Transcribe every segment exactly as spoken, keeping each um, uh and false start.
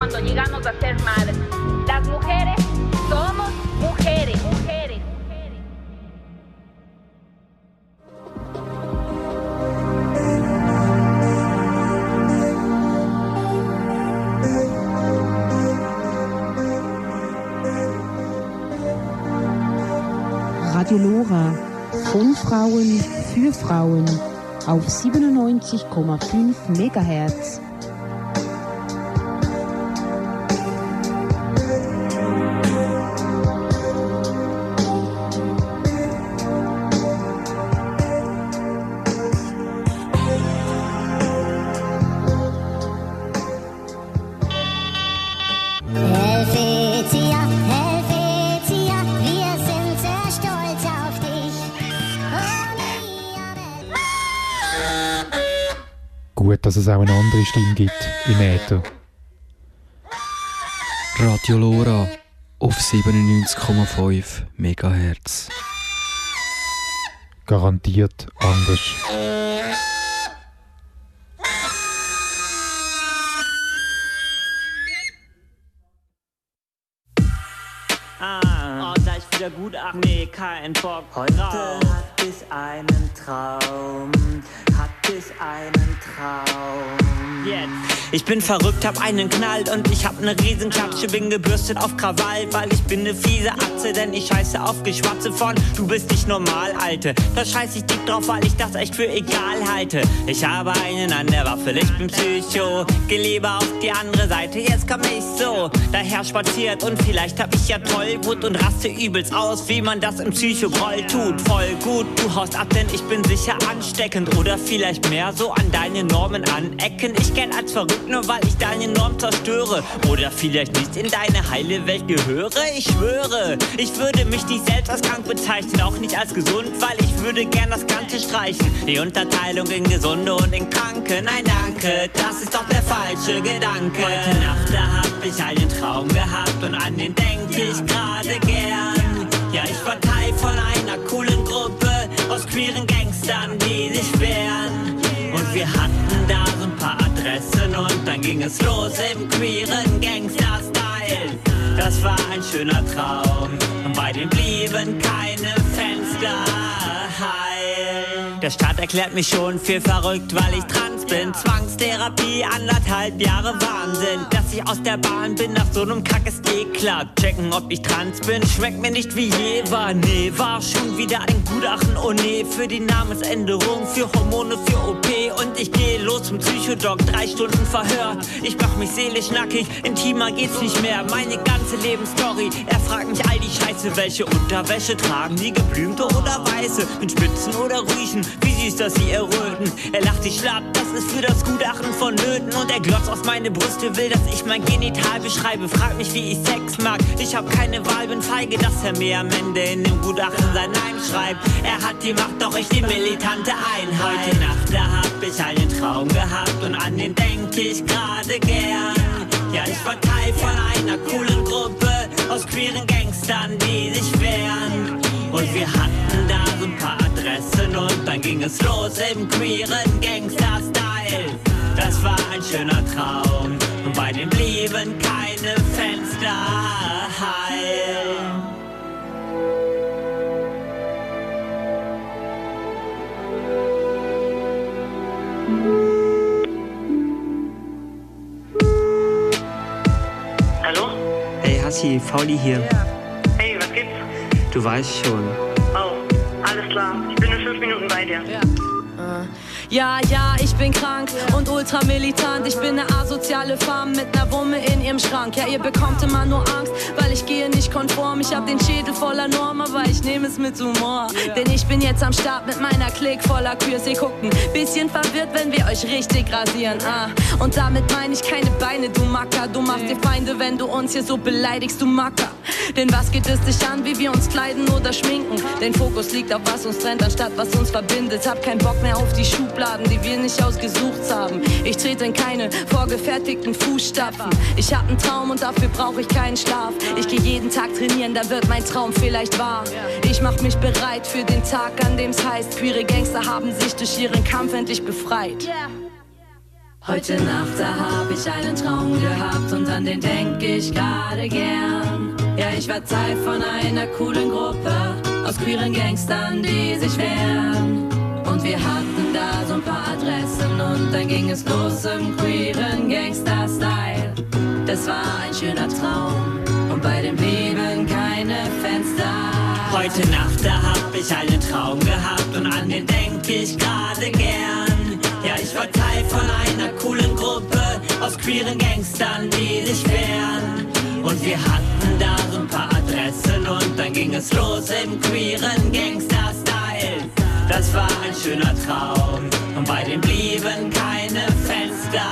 cuando llegamos a ser madres. Las mujeres somos mujeres, mujeres. Radio Lora, von Frauen für Frauen auf siebenundneunzig Komma fünf Megahertz. Gut, dass es auch eine andere Stimme gibt im Äther. Radio Lora auf siebenundneunzig Komma fünf Megahertz. Garantiert anders. Ah, oh, gleich wieder gut, ach nee, kein Bock. Heute hat es einen Traum, hat es einen Traum. Jetzt. Ich bin verrückt, hab einen Knall und ich hab ne Riesenklatsche, bin gebürstet auf Krawall, weil ich bin ne fiese Atze, denn ich scheiße auf Geschwatze von du bist nicht normal, Alte. Da scheiß ich dick drauf, weil ich das echt für egal halte. Ich habe einen an der Waffel, ich bin Psycho, geh lieber auf die andere Seite, jetzt komm ich so daher spaziert und vielleicht hab ich ja Tollwut und raste übelst aus, wie man das im Psycho-Groll tut. Voll gut, du haust ab, denn ich bin sicher ansteckend oder vielleicht mehr so an deine Normen anecken. Ich gern als verrückt, nur weil ich deine Norm zerstöre oder vielleicht nicht in deine heile Welt gehöre. Ich schwöre, ich würde mich nicht selbst als krank bezeichnen, auch nicht als gesund, weil ich würde gern das Ganze streichen. Die Unterteilung in Gesunde und in Kranke, nein danke, das ist doch der falsche Gedanke. Heute Nacht, da hab ich einen Traum gehabt und an den denk ich gerade gern. Ja, ich war Teil von einer coolen Gruppe aus queeren Gangstern, die sich wehren. Und wir hatten da so ein paar Adressen und dann ging es los im queeren Gangster-Style. Das war ein schöner Traum und bei dem blieben keine Fenster heil. Der Staat erklärt mich schon für verrückt, weil ich trans bin. Zwangstherapie, anderthalb Jahre Wahnsinn. Dass ich aus der Bahn bin nach so einem Kack ist eh klar. Checken, ob ich trans bin, schmeckt mir nicht wie je war. Nee, war schon wieder ein Gutachten, oh nee. Für die Namensänderung, für Hormone, für O P. Und ich gehe los zum Psychodoc, drei Stunden Verhör. Ich mach mich seelisch nackig, intimer geht's nicht mehr. Meine ganze Lebensstory, er fragt mich all die Scheiße. Welche Unterwäsche tragen die, geblümte oder weiße? Mit Spitzen oder Rüschen, wie süß, dass sie erröten. Er lacht sich schlapp, das ist für das Gutachten vonnöten. Und er glotzt auf meine Brüste, will, dass ich mein Genital beschreibe. Fragt mich, wie ich Sex mag, ich hab keine Wahl, bin feige, dass er mir am Ende in dem Gutachten sein Nein schreibt. Er hat die Macht, doch ich die militante Einheit. Heute Nacht, da hab ich einen Traum gehabt und an den denk ich gerade gern. Ja, ich war Teil von einer coolen Gruppe aus queeren Gangstern, die sich wehren. Und wir hatten da so ein paar Adressen und dann ging es los im queeren Gangster-Style. Das war ein schöner Traum und bei dem blieben keine Fenster heil. Hallo? Hey Hassi, Fauli hier. Ja. Hey, was gibt's? Du weißt schon. Oh, alles klar. Ich bin in fünf Minuten bei dir. Ja. Ja, ja, ich bin krank und ultramilitant. Ich bin eine asoziale Femme mit ner Wumme in ihrem Schrank. Ja, ihr bekommt immer nur Angst, weil ich gehe nicht konform. Ich hab den Schädel voller Norm, aber ich nehme es mit Humor. Denn ich bin jetzt am Start mit meiner Klick voller Queers. Ihr guckt ein bisschen verwirrt, wenn wir euch richtig rasieren. Ah. Und damit meine ich keine Beine, du Macker. Du machst dir Feinde, wenn du uns hier so beleidigst, du Macker. Denn was geht es dich an, wie wir uns kleiden oder schminken? Denn Fokus liegt auf was uns trennt, anstatt was uns verbindet. Hab keinen Bock mehr auf die Schubladen, die wir nicht ausgesucht haben. Ich trete in keine vorgefertigten Fußstapfen. Ich hab einen Traum und dafür brauche ich keinen Schlaf. Ich gehe jeden Tag trainieren, da wird mein Traum vielleicht wahr. Ich mach mich bereit für den Tag, an dem's heißt, queere Gangster haben sich durch ihren Kampf endlich befreit. Heute Nacht, da hab ich einen Traum gehabt und an den denk ich gerade gern. Ja, ich war Teil von einer coolen Gruppe aus queeren Gangstern, die sich wehren. Und wir hatten da so ein paar Adressen und dann ging es los im queeren Gangster-Style. Das war ein schöner Traum und bei dem blieben keine Fenster. Heute Nacht, da hab ich einen Traum gehabt und an den denk ich gerade gern. Ja, ich war Teil von einer coolen Gruppe aus queeren Gangstern, die sich wehren. Und wir hatten da so ein paar Adressen und dann ging es los im queeren Gangster-Style. Das war ein schöner Traum und bei dem blieben keine Fenster.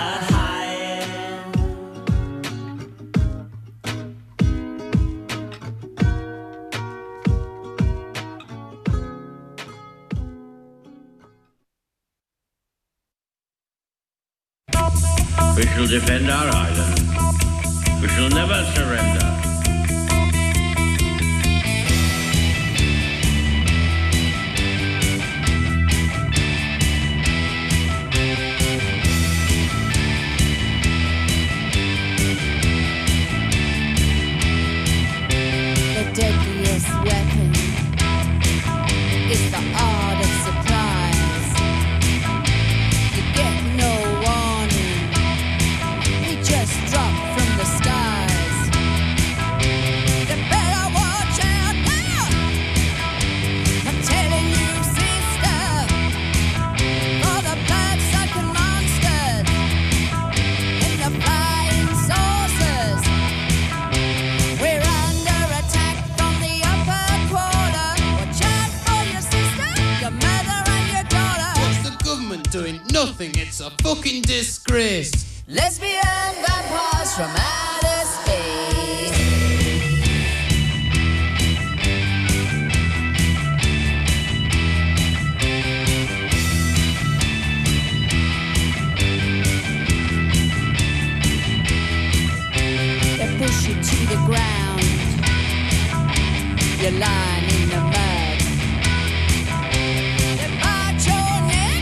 We shall defend our island. We shall never surrender. The deadliest weapon is the art of surprise. You get no warning, we just drop from the skies. You better watch out now, I'm telling you, sister, for the blood-sucking monsters in the flying saucers. We're under attack from the upper quarter. Watch out for your sister, your mother and your daughter. What's the government doing? Nothing, it's a fucking disgrace. Lesbian vampires from outer space. They push you to the ground. You're lying in the mud. They bite your neck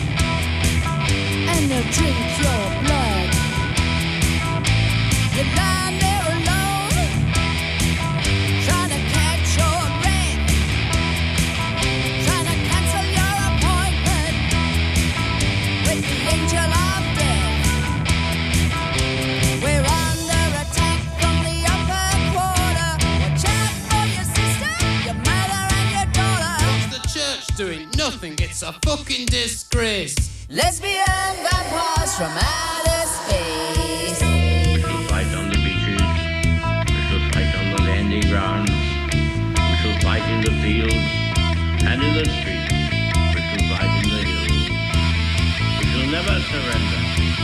and they'll drink your blood. You're lying there alone, trying to catch your breath, trying to cancel your appointment with the angel of death. We're under attack from the upper quarter. Watch out for your sister, your mother and your daughter. What's the church doing? Nothing, it's a fucking disgrace. Lesbian vampires from outer space. We shall fight on the beaches. We shall fight on the landing grounds. We shall fight in the fields and in the streets. We shall fight in the hills. We shall never surrender.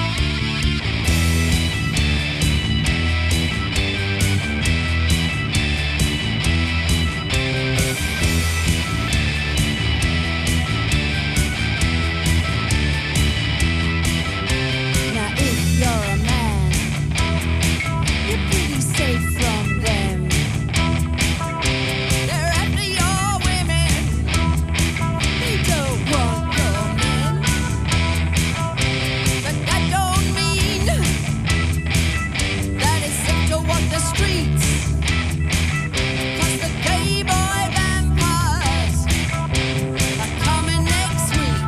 Now if you're a man, you're pretty safe from them. They're after your women, they don't want your men. But that don't mean that it's safe to walk the streets. 'Cause the gay boy vampires are coming next week.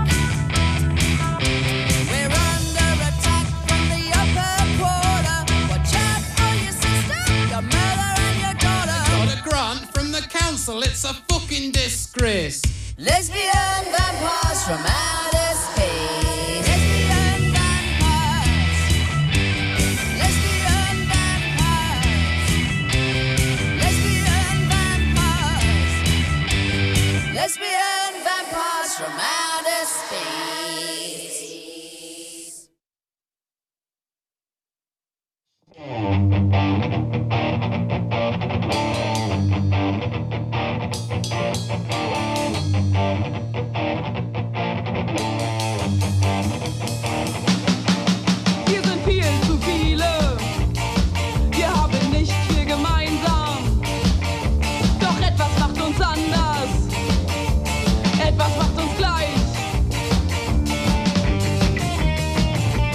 We're under attack from the upper quarter. Watch out for your sister, your mother and your daughter. Got a grant from the council, it's a fucking disgrace. Lesbian vampires from outer space. Lesbian vampires. Lesbian vampires. Lesbian vampires. Lesbian vampires from outer space. Wir sind viel zu viele. Wir haben nicht viel gemeinsam. Doch etwas macht uns anders. Etwas macht uns gleich.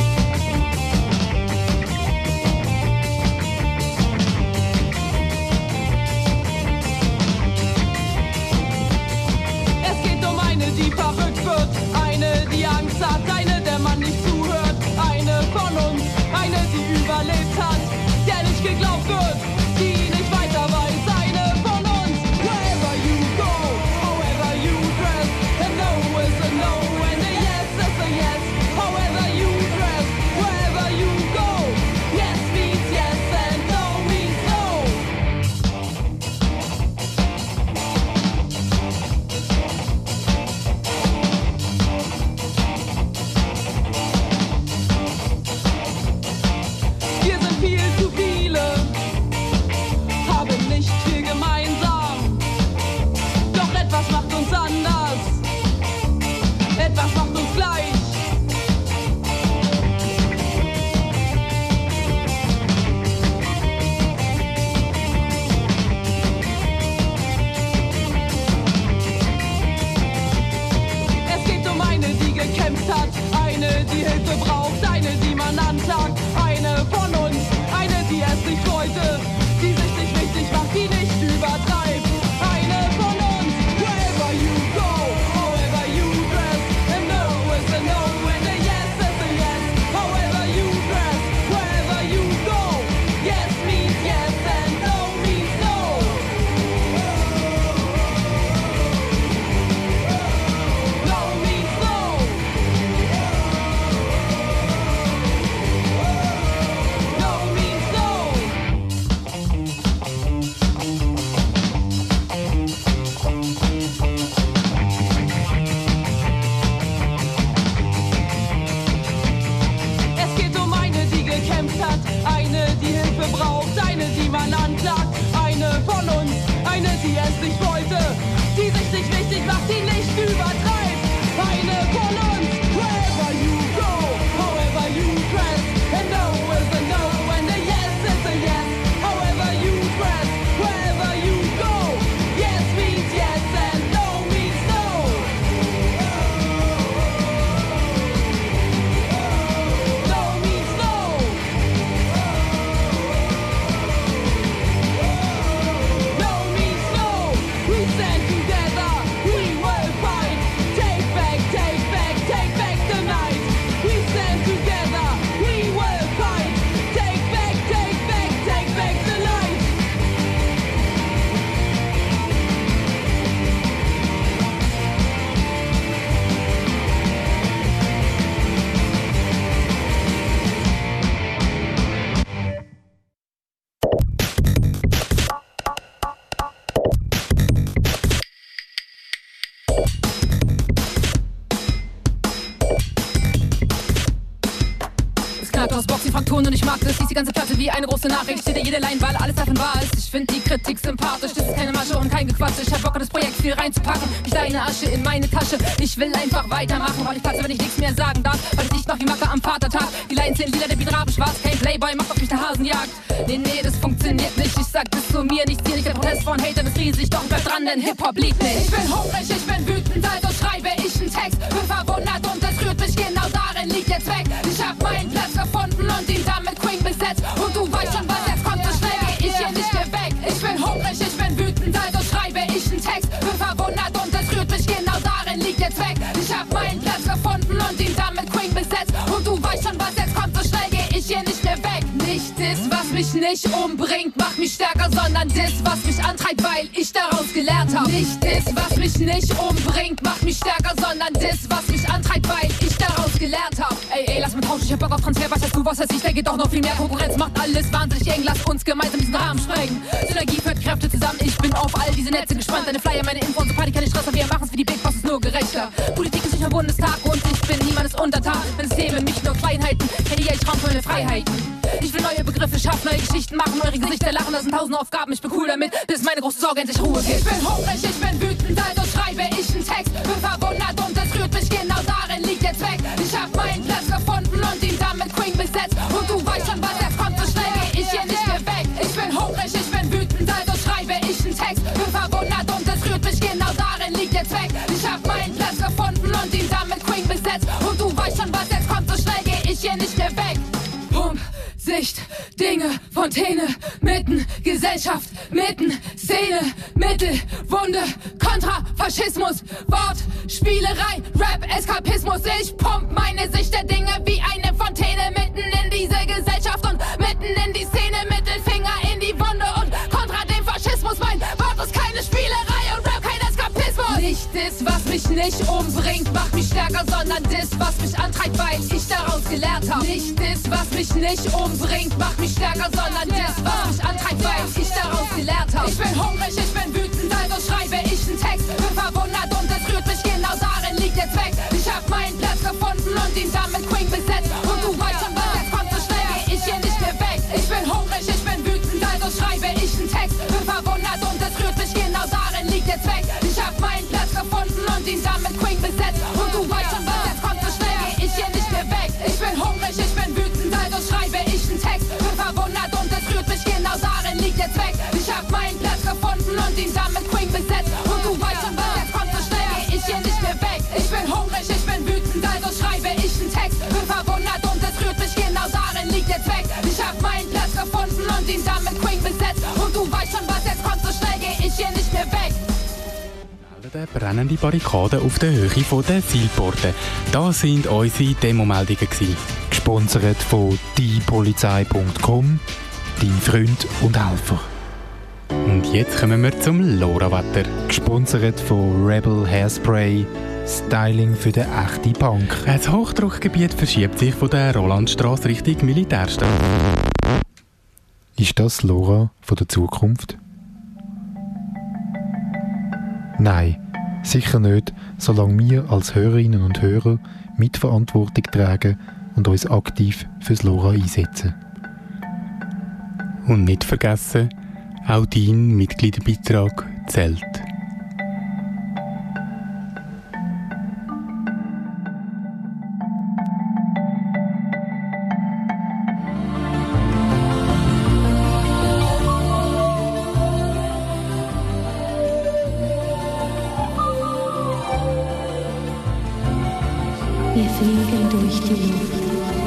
Fakt ist, lies die ganze Platte wie eine große Nachricht. Steht dir jede Line, weil alles davon wahr ist. Ich find die Kritik sympathisch, das ist keine Masche und kein Gequatsche. Ich hab Bock, das Projekt viel reinzupacken. Ich deine Asche in meine Tasche. Ich will einfach weitermachen, weil ich platze, wenn ich nichts mehr sagen darf. Weil ich nicht mach wie Macke am Vatertag. Die Lines sind lila, der Beat Rabe schwarz. Kein Playboy, macht auf mich der Hasenjagd. Nee, nee, das funktioniert nicht. Ich sag das zu mir, nicht ziel. Der Protest von Hatern ist riesig, doch bleib dran, denn Hip-Hop liegt nicht. Ich bin hungrig, ich bin wütend, also schreibe ich einen Text. Bin verwundert und es rührt mich, genau darin liegt der Zweck. Ich hab meinen Platz gefunden und ihn damit Queen besetzt. Und du weißt schon, was jetzt kommt, so schnell geh ich hier nicht mehr weg. Ich bin hungrig, ich bin wütend, also schreibe ich einen Text. Bin verwundert und es rührt mich, genau darin liegt der Zweck. Ich hab meinen Platz gefunden und ihn damit Queen besetzt. Und du weißt schon, was jetzt kommt, so schnell geh ich hier nicht mehr weg. Nicht das, was mich nicht umbringt, macht mich stärker, sondern das, was mich antreibt, weil ich daraus gelernt hab. Nicht das, was mich nicht umbringt, macht mich stärker, sondern das, was mich antreibt, weil ich daraus gelernt hab. Ey, ey, lass mich tauschen, ich hab Bock auf Transfer, was heißt du, was heißt ich, da geht doch noch viel mehr. Konkurrenz macht alles wahnsinnig eng, lass uns gemeinsam diesen Rahmen sprengen. Synergie führt Kräfte zusammen, ich bin auf all diese Netze gespannt. Deine Flyer, meine Info und so Party, keine Stress, wir machen's wie die Big Bosses, nur gerechter. Politik ist nicht mein Bundestag und ich bin niemandes Untertan. Systeme, nicht nur Kleinheiten, kenne ich Raum für meine Freiheiten. Ich will neue Begriffe schaffen, neue Geschichten machen, eure Gesichter lachen, das sind tausend Aufgaben, ich bin cool damit, bis meine große Sorge endlich Ruhe gibt. Ich bin hungrig, ich bin wütend, also schreibe ich einen Text, bin verwundert und es rührt mich, genau darin liegt der Zweck. Ich hab meinen Platz gefunden und ihn damit Queen besetzt. Und du weißt schon, was jetzt kommt, so schnell geh ich hier nicht mehr weg. Ich bin hungrig, ich bin wütend, also schreibe ich einen Text, bin verwundert und es rührt mich, genau darin liegt der Zweck. Ich hab meinen Platz gefunden und ihn damit Queen besetzt. Und du weißt schon, was jetzt kommt, so schnell geh ich hier nicht mehr weg. Pump. Sicht, Dinge, Fontäne, mitten, Gesellschaft, mitten, Szene, Mittel, Wunde, Kontra, Faschismus, Wort, Spielerei, Rap, Eskapismus. Ich pump meine Sicht der Dinge wie eine Fontäne mitten in diese Gesellschaft und mitten in die Szene, Mittelfinger in die Wunde und kontra dem Faschismus. Mein Wort ist keine Spielerei und Rap kein Eskapismus. Nicht das, was mich nicht umbringt, macht mich stärker, sondern das, was mich antreibt, weil ich daraus gelernt habe. Nicht das, was mich nicht umbringt, macht mich stärker, sondern das, was mich antreibt, weil ich daraus gelernt habe. Ich bin hungrig, ich bin wütend, also schreibe ich einen Text. Bin verwundert und es rührt mich, genau darin liegt der Zweck. Ich hab meinen Platz gefunden und ihn damit Queen besetzt. Und du weißt schon, was jetzt kommt, so schnell geh ich hier nicht mehr weg. Ich bin hungrig, ich bin wütend, also schreibe ich einen Text. Bin verwundert und es rührt mich, genau darin liegt der Zweck. Ich hab meinen Platz gefunden und ihn damit Queen besetzt. Und du weißt schon, was jetzt kommt, so schnell geh ich hier nicht mehr weg. Ich bin hungrig, ich bin wütend, also schreibe ich einen Text. Bin verwundert und es rührt mich, genau darin liegt der Zweck. Ich hab meinen Platz gefunden und ihn damit Queen besetzt. Und du weißt schon, was jetzt kommt, so schnell geh ich hier nicht mehr weg. Ich bin hungrig, ich bin wütend, also schreibe ich einen Text. Bin verwundert und es rührt mich, genau darin liegt der Zweck. Ich hab meinen Platz gefunden und ihn damit Queen besetzt. Und du weißt schon, was jetzt kommt, so schnell geh ich hier nicht mehr weg. Brennende Barrikaden auf der Höhe der Seilporte. Das sind unsere Demomeldungen. Gesponsert von die polizei punkt com, dein Freund und Helfer. Und jetzt kommen wir zum Lora-Wetter. Gesponsert von Rebel Hairspray, Styling für den echten Punk. Das Hochdruckgebiet verschiebt sich von der Rolandstrasse Richtung Militärstadt. Ist das Lora von der Zukunft? Nein, sicher nicht, solange wir als Hörerinnen und Hörer Mitverantwortung tragen und uns aktiv fürs Lora einsetzen. Und nicht vergessen, auch dein Mitgliederbeitrag zählt. Wir fliegen durch die Luft.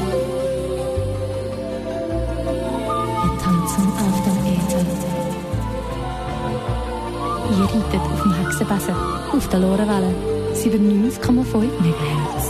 Wir tanzen auf dem Äther. Ihr reitet auf dem Hexenbesen, auf der Lorewelle, siebenundneunzig Komma fünf Megahertz.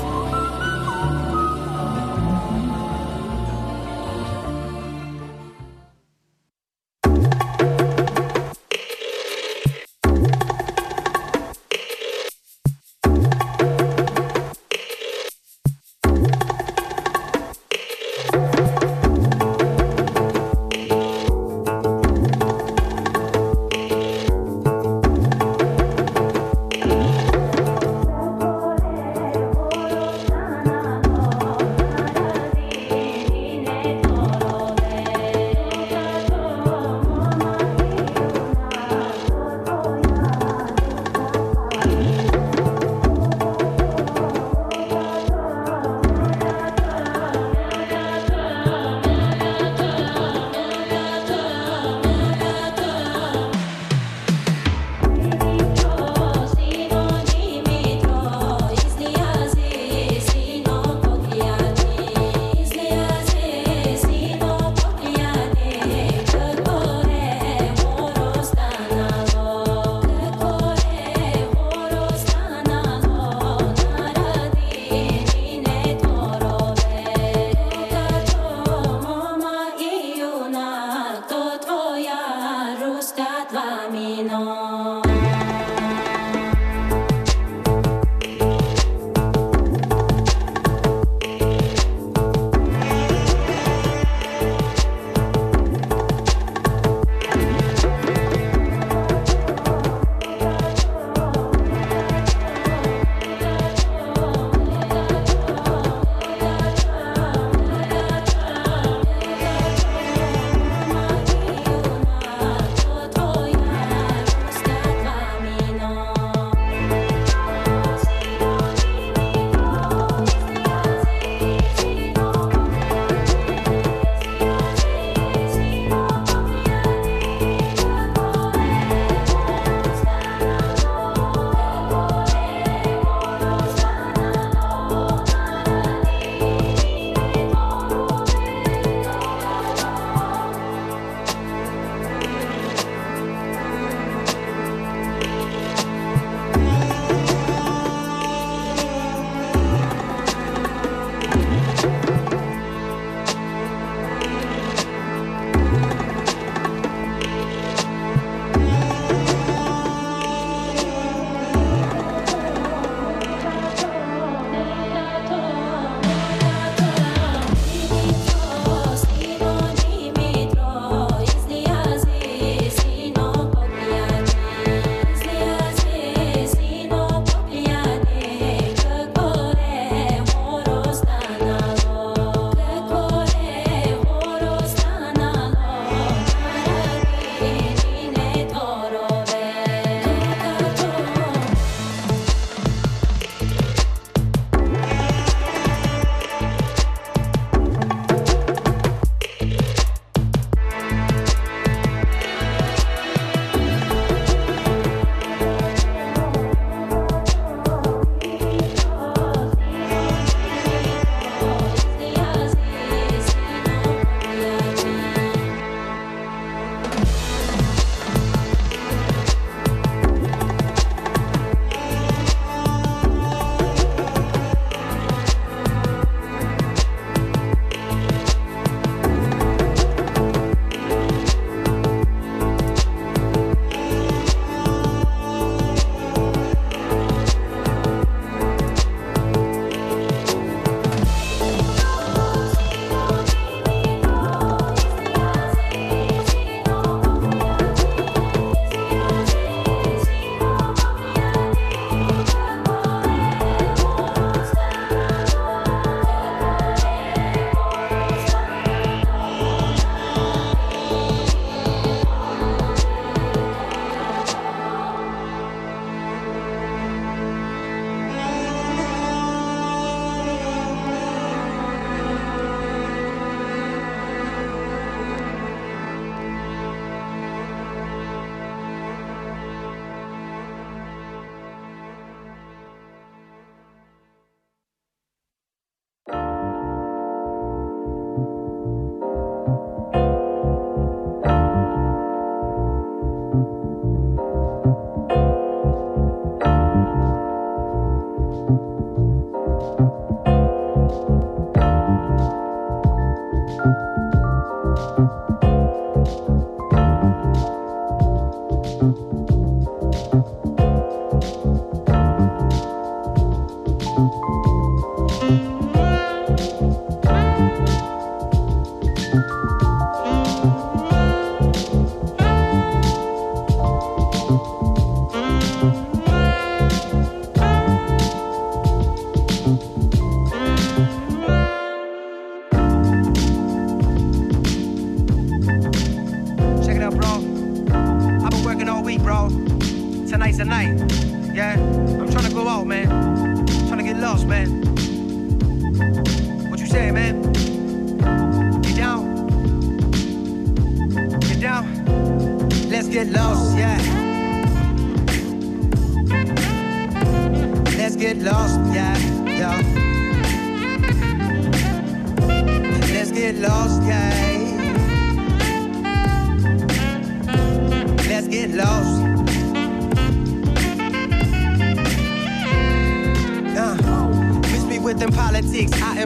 camino.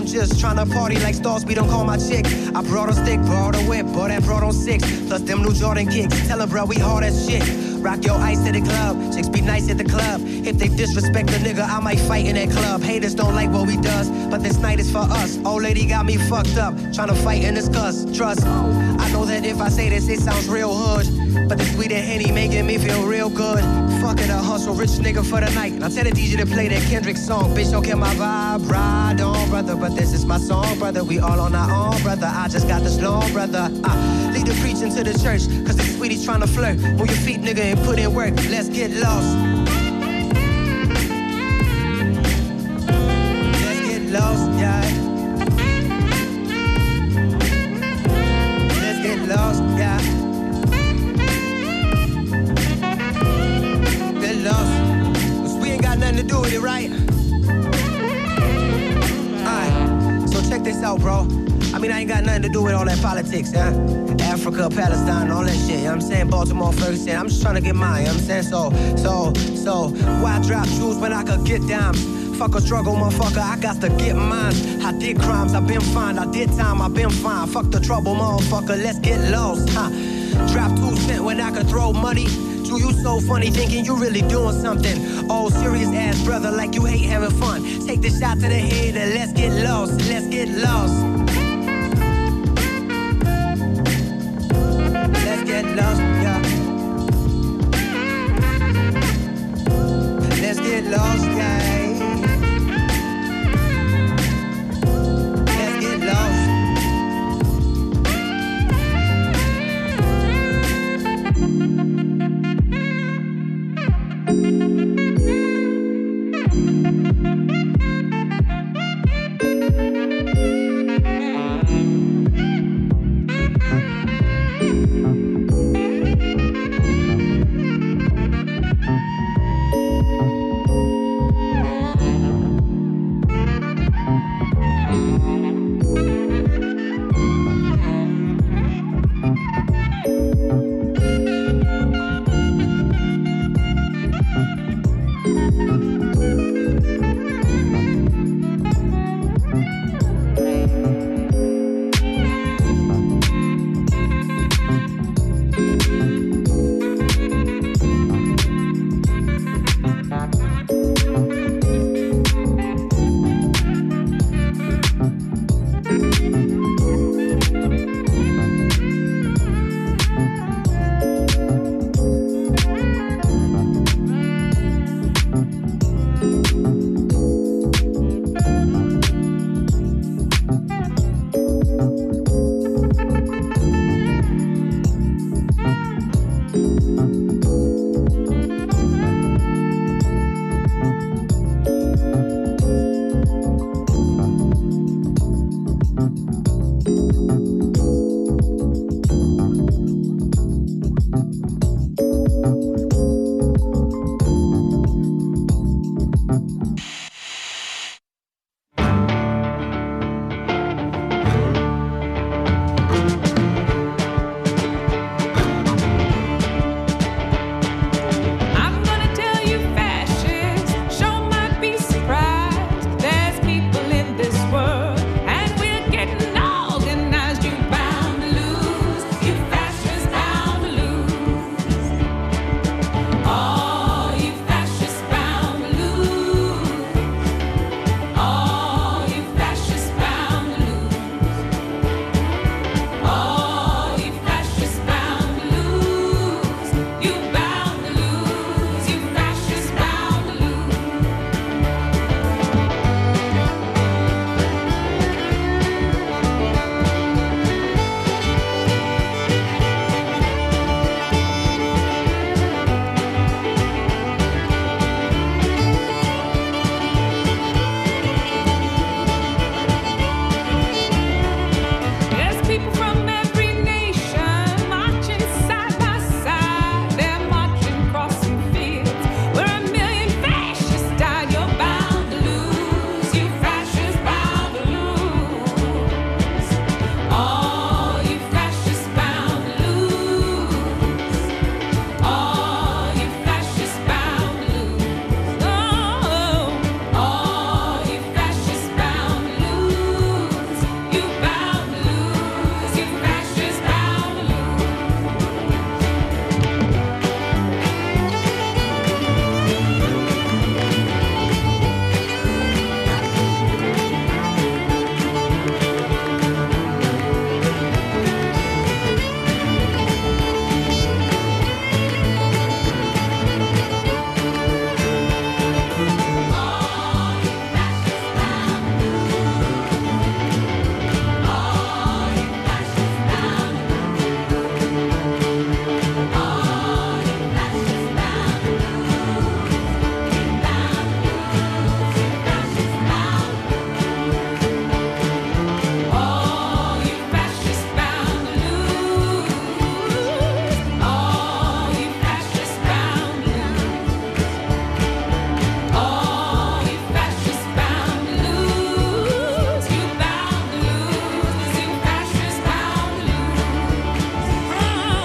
I'm just tryna party like Star Speed, don't call my chick. I brought a stick, brought a whip, bought that brought on six. Plus them new Jordan kicks. Tell her, bro, we hard as shit. Rock your ice to the club, chicks be nice at the club. If they disrespect the nigga, I might fight in that club. Haters don't like what we does, but this night is for us. Old lady got me fucked up, tryna fight and discuss. Trust, I know that if I say this, it sounds real hood, but the sweet and Henny making me feel real good. Fuck it, I hustle, rich nigga for the night. Now tell the D J to play that Kendrick song. Bitch, don't kill my vibe, ride on, brother. But this is my song, brother. We all on our own, brother. I just got this long, brother. Uh, lead the preaching to the church, cause the sweeties tryna flirt. Move your feet, nigga, and put in work. Let's get lost. Let's get lost, yeah. Let's get lost, yeah. Get lost. Cause we ain't got nothing to do with it, right? Alright, so check this out, bro. I mean, I ain't got nothing to do with all that politics, huh? Africa, Palestine, all that shit, you know what I'm saying? Baltimore, Ferguson, I'm just trying to get mine, you know what I'm saying? So, so, so, why drop jewels when I could get dimes? Fuck a struggle, motherfucker, I got to get mine. I did crimes, I been fine, I did time, I been fine. Fuck the trouble, motherfucker, let's get lost, huh? Drop two cent when I could throw money. Do you so funny thinking you really doing something? Oh, serious ass brother, like you hate having fun. Take the shot to the head and let's get lost, let's get lost.